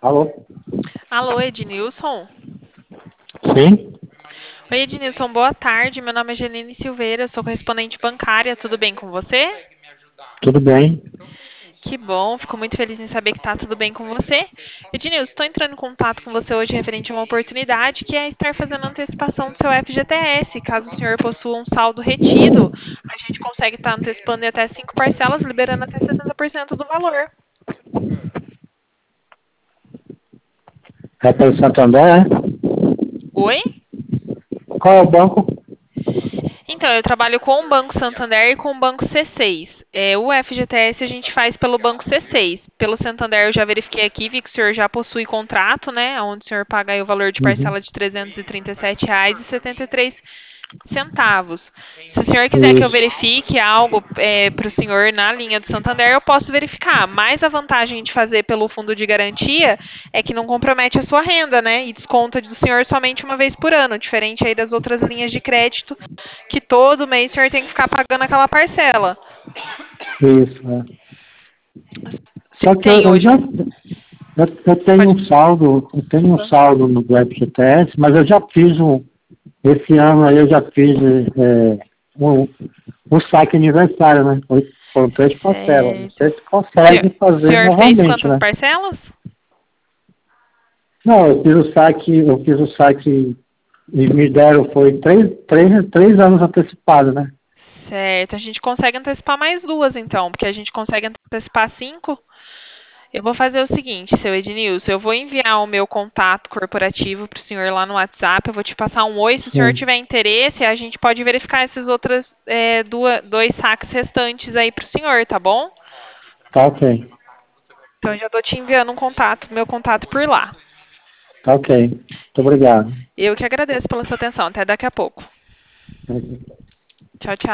Alô? Alô, Ednilson? Sim, Oi, Ednilson, boa tarde. Meu nome é Janine Silveira, eu sou correspondente bancária. Tudo bem com você? tudo bem. Que bom, fico muito feliz em saber que está tudo bem com você. Ednilson, estou entrando em contato com você hoje referente a uma oportunidade que é estar fazendo antecipação do seu FGTS. Caso o senhor possua um saldo retido, a gente consegue estar antecipando em até 5 parcelas, liberando até 60% do valor. É pelo Santander, é? Oi? Qual é o banco? Então, eu trabalho com o Banco Santander e com o Banco C6. O FGTS a gente faz pelo Banco C6. Pelo Santander eu já verifiquei aqui, vi que o senhor já possui contrato, né? Onde o senhor paga aí o valor de Uhum. parcela de R$ 337,73. Se o senhor quiser que eu Isso, verifique algo para o senhor na linha do Santander, eu posso verificar. Mas a vantagem de fazer pelo fundo de garantia é que não compromete a sua renda, né? E desconta do senhor somente uma vez por ano, diferente aí das outras linhas de crédito que todo mês o senhor tem que ficar pagando aquela parcela. isso. É. O senhor Só que tem eu hoje já um. eu tenho Pode. um saldo, eu tenho um saldo no FGTS, mas eu já fiz esse ano aí eu já fiz um, um saque aniversário, né? Foram 3 parcelas. Não sei Certo. se consegue O fazer senhor fez novamente, quantas né? parcelas? Não, eu fiz o saque e me deram, foi três anos antecipado, né? Certo. A gente consegue antecipar mais duas, então, porque a gente consegue antecipar 5. Eu vou fazer o seguinte, seu Ednilson, eu vou enviar o meu contato corporativo para o senhor lá no WhatsApp, eu vou te passar um oi, se o senhor Sim, tiver interesse, a gente pode verificar esses outros dois saques restantes aí para o senhor, tá bom? tá ok. Então, eu já estou te enviando meu contato por lá. Tá ok. Muito obrigado. Eu que agradeço pela sua atenção. Até daqui a pouco. Tchau, tchau.